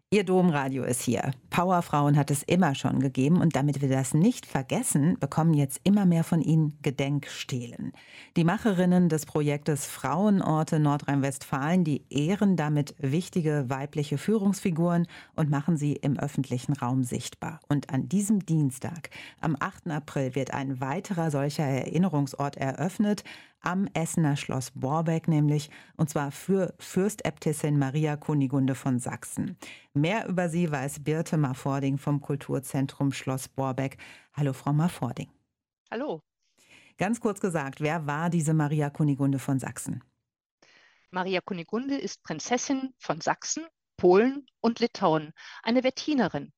Ihr Domradio ist hier. Powerfrauen hat es immer schon gegeben und damit wir das nicht vergessen, bekommen jetzt immer mehr von ihnen Gedenkstelen. Die Macherinnen des Projektes Frauenorte Nordrhein-Westfalen, die ehren damit wichtige weibliche Führungsfiguren und machen sie im öffentlichen Raum sichtbar. Und an diesem Dienstag, am 8. April, wird ein weiterer solcher Erinnerungsort eröffnet, am Essener Schloss Borbeck nämlich, und zwar für Fürstäbtissin Maria Kunigunde von Sachsen. Mehr über sie weiß Birte Marfording vom Kulturzentrum Schloss Borbeck. Hallo, Frau Marfording. Hallo. Ganz kurz gesagt, wer war diese Maria Kunigunde von Sachsen? Maria Kunigunde ist Prinzessin von Sachsen, Polen und Litauen, eine Wettinerin,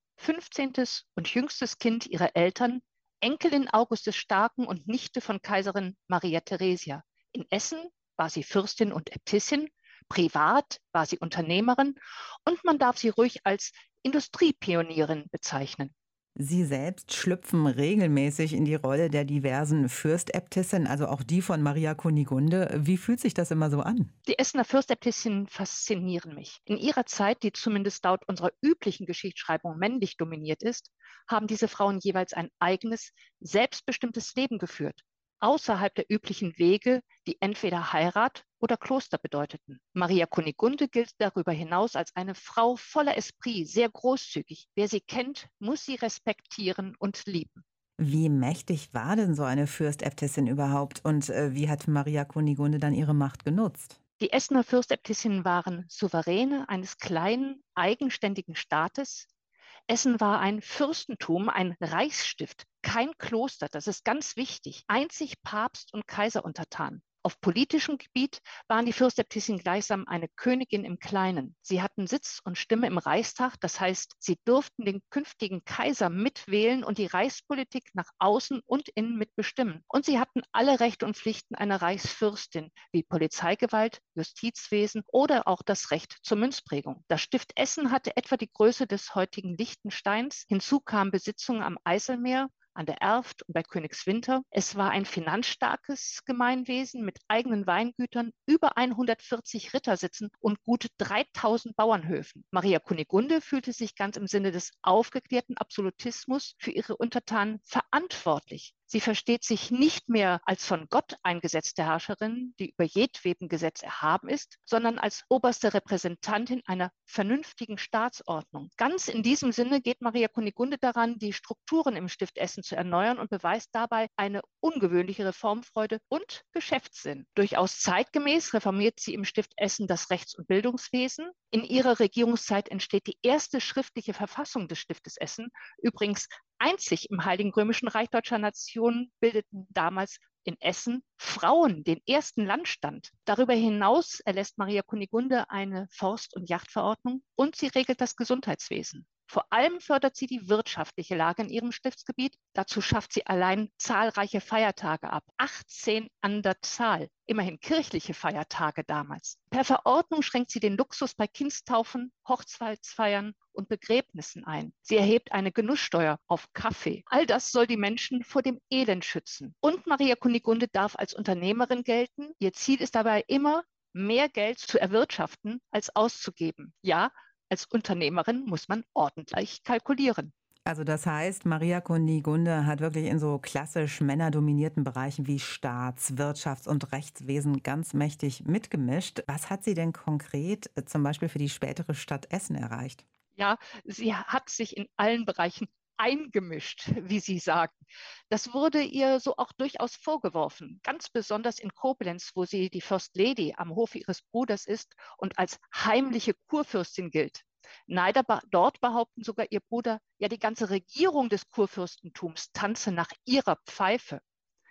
15. und jüngstes Kind ihrer Eltern, Enkelin August des Starken und Nichte von Kaiserin Maria Theresia. In Essen war sie Fürstin und Äbtissin, privat war sie Unternehmerin und man darf sie ruhig als Industriepionierin bezeichnen. Sie selbst schlüpfen regelmäßig in die Rolle der diversen Fürstäbtissen, also auch die von Maria Kunigunde. Wie fühlt sich das immer so an? Die Essener Fürstäbtissinnen faszinieren mich. In ihrer Zeit, die zumindest laut unserer üblichen Geschichtsschreibung männlich dominiert ist, haben diese Frauen jeweils ein eigenes, selbstbestimmtes Leben geführt, außerhalb der üblichen Wege, die entweder Heirat oder Kloster bedeuteten. Maria Kunigunde gilt darüber hinaus als eine Frau voller Esprit, sehr großzügig. Wer sie kennt, muss sie respektieren und lieben. Wie mächtig war denn so eine Fürstäbtissin überhaupt und wie hat Maria Kunigunde dann ihre Macht genutzt? Die Essener Fürstäbtissinnen waren Souveräne eines kleinen, eigenständigen Staates. Essen war ein Fürstentum, ein Reichsstift, kein Kloster, das ist ganz wichtig, einzig Papst und Kaiser untertan. Auf politischem Gebiet waren die Fürstäbtissinnen gleichsam eine Königin im Kleinen. Sie hatten Sitz und Stimme im Reichstag, das heißt, sie durften den künftigen Kaiser mitwählen und die Reichspolitik nach außen und innen mitbestimmen. Und sie hatten alle Rechte und Pflichten einer Reichsfürstin, wie Polizeigewalt, Justizwesen oder auch das Recht zur Münzprägung. Das Stift Essen hatte etwa die Größe des heutigen Liechtensteins. Hinzu kamen Besitzungen am Eiselmeer, an der Erft und bei Königswinter. Es war ein finanzstarkes Gemeinwesen mit eigenen Weingütern, über 140 Rittersitzen und gut 3000 Bauernhöfen. Maria Kunigunde fühlte sich ganz im Sinne des aufgeklärten Absolutismus für ihre Untertanen verantwortlich. Sie versteht sich nicht mehr als von Gott eingesetzte Herrscherin, die über jedwedem Gesetz erhaben ist, sondern als oberste Repräsentantin einer vernünftigen Staatsordnung. Ganz in diesem Sinne geht Maria Kunigunde daran, die Strukturen im Stift Essen zu erneuern und beweist dabei eine ungewöhnliche Reformfreude und Geschäftssinn. Durchaus zeitgemäß reformiert sie im Stift Essen das Rechts- und Bildungswesen. In ihrer Regierungszeit entsteht die erste schriftliche Verfassung des Stiftes Essen, übrigens einzig im Heiligen Römischen Reich deutscher Nationen bildeten damals in Essen Frauen den ersten Landstand. Darüber hinaus erlässt Maria Kunigunde eine Forst- und Jagdverordnung und sie regelt das Gesundheitswesen. Vor allem fördert sie die wirtschaftliche Lage in ihrem Stiftsgebiet. Dazu schafft sie allein zahlreiche Feiertage ab. 18 an der Zahl. Immerhin kirchliche Feiertage damals. Per Verordnung schränkt sie den Luxus bei Kindstaufen, Hochzeitsfeiern und Begräbnissen ein. Sie erhebt eine Genusssteuer auf Kaffee. All das soll die Menschen vor dem Elend schützen. Und Maria Kunigunde darf als Unternehmerin gelten. Ihr Ziel ist dabei immer, mehr Geld zu erwirtschaften als auszugeben. Ja, als Unternehmerin muss man ordentlich kalkulieren. Also das heißt, Maria Kunigunde hat wirklich in so klassisch männerdominierten Bereichen wie Staats-, Wirtschafts- und Rechtswesen ganz mächtig mitgemischt. Was hat sie denn konkret zum Beispiel für die spätere Stadt Essen erreicht? Ja, sie hat sich in allen Bereichen eingemischt, wie Sie sagen. Das wurde ihr so auch durchaus vorgeworfen, ganz besonders in Koblenz, wo sie die First Lady am Hofe ihres Bruders ist und als heimliche Kurfürstin gilt. Neider dort behaupten sogar ihr Bruder, ja, die ganze Regierung des Kurfürstentums tanze nach ihrer Pfeife.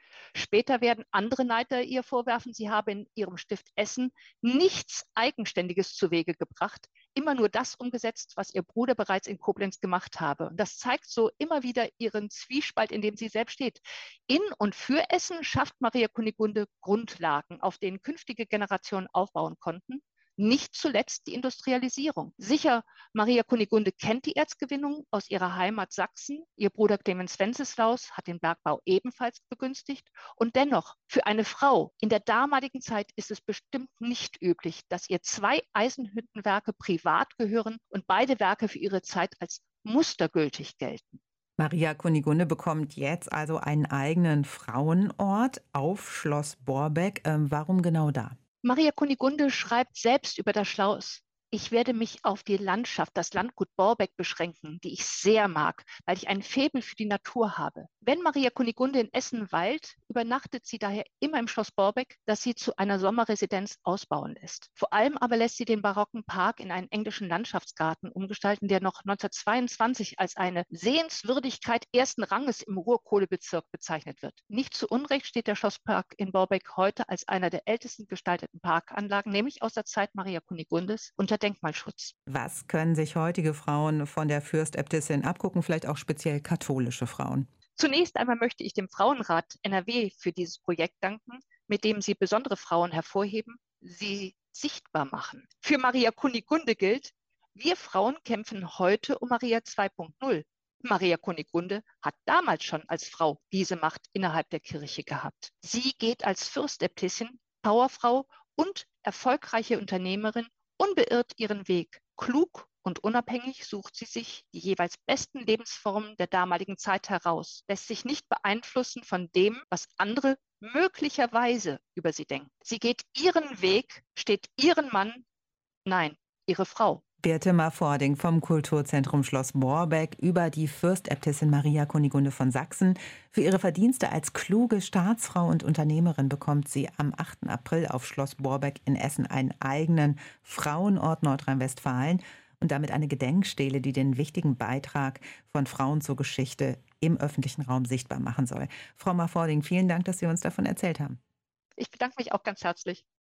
Später werden andere Neider ihr vorwerfen, sie habe in ihrem Stift Essen nichts Eigenständiges zu Wege gebracht, immer nur das umgesetzt, was ihr Bruder bereits in Koblenz gemacht habe. Und das zeigt so immer wieder ihren Zwiespalt, in dem sie selbst steht. In und für Essen schafft Maria Kunigunde Grundlagen, auf denen künftige Generationen aufbauen konnten. nicht zuletzt die Industrialisierung. Sicher, Maria Kunigunde kennt die Erzgewinnung aus ihrer Heimat Sachsen. Ihr Bruder Clemens Wenceslaus hat den Bergbau ebenfalls begünstigt. Und dennoch, für eine Frau in der damaligen Zeit ist es bestimmt nicht üblich, dass ihr zwei Eisenhüttenwerke privat gehören und beide Werke für ihre Zeit als mustergültig gelten. Maria Kunigunde bekommt jetzt also einen eigenen Frauenort auf Schloss Borbeck. Warum genau da? Maria Kunigunde schreibt selbst über das Schloss: Ich werde mich auf die Landschaft, das Landgut Borbeck beschränken, die ich sehr mag, weil ich ein Faible für die Natur habe. Wenn Maria Kunigunde in Essen weilt, übernachtet sie daher immer im Schloss Borbeck, das sie zu einer Sommerresidenz ausbauen lässt. Vor allem aber lässt sie den barocken Park in einen englischen Landschaftsgarten umgestalten, der noch 1922 als eine Sehenswürdigkeit ersten Ranges im Ruhrkohlebezirk bezeichnet wird. Nicht zu Unrecht steht der Schlosspark in Borbeck heute als einer der ältesten gestalteten Parkanlagen, nämlich aus der Zeit Maria Kunigundes, unter Denkmalschutz. Was können sich heutige Frauen von der Fürstäbtissin abgucken, vielleicht auch speziell katholische Frauen? Zunächst einmal möchte ich dem Frauenrat NRW für dieses Projekt danken, mit dem sie besondere Frauen hervorheben, sie sichtbar machen. Für Maria Kunigunde gilt: Wir Frauen kämpfen heute um Maria 2.0. Maria Kunigunde hat damals schon als Frau diese Macht innerhalb der Kirche gehabt. Sie geht als Fürstäbtissin, Powerfrau und erfolgreiche Unternehmerin unbeirrt ihren Weg. Klug und unabhängig sucht sie sich die jeweils besten Lebensformen der damaligen Zeit heraus, lässt sich nicht beeinflussen von dem, was andere möglicherweise über sie denken. Sie geht ihren Weg, steht ihren Mann, nein, ihre Frau. Birte Marfording vom Kulturzentrum Schloss Borbeck über die Fürstäbtissin Maria Kunigunde von Sachsen. Für ihre Verdienste als kluge Staatsfrau und Unternehmerin bekommt sie am 8. April auf Schloss Borbeck in Essen einen eigenen Frauenort Nordrhein-Westfalen und damit eine Gedenkstele, die den wichtigen Beitrag von Frauen zur Geschichte im öffentlichen Raum sichtbar machen soll. Frau Marfording, vielen Dank, dass Sie uns davon erzählt haben. Ich bedanke mich auch ganz herzlich.